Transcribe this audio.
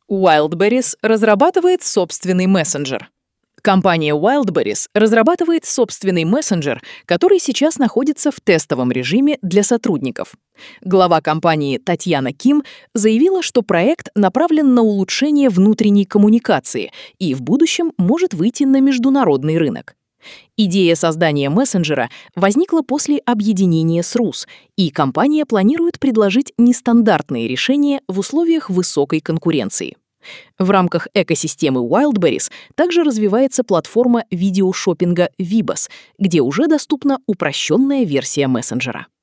Wildberries разрабатывает собственный мессенджер. Компания Wildberries разрабатывает собственный мессенджер, который сейчас находится в тестовом режиме для сотрудников. Глава компании Татьяна Ким заявила, что проект направлен на улучшение внутренней коммуникации и в будущем может выйти на международный рынок. Идея создания мессенджера возникла после объединения с РУС, и компания планирует предложить нестандартные решения в условиях высокой конкуренции. В рамках экосистемы Wildberries также развивается платформа видеошоппинга Vibos, где уже доступна упрощенная версия мессенджера.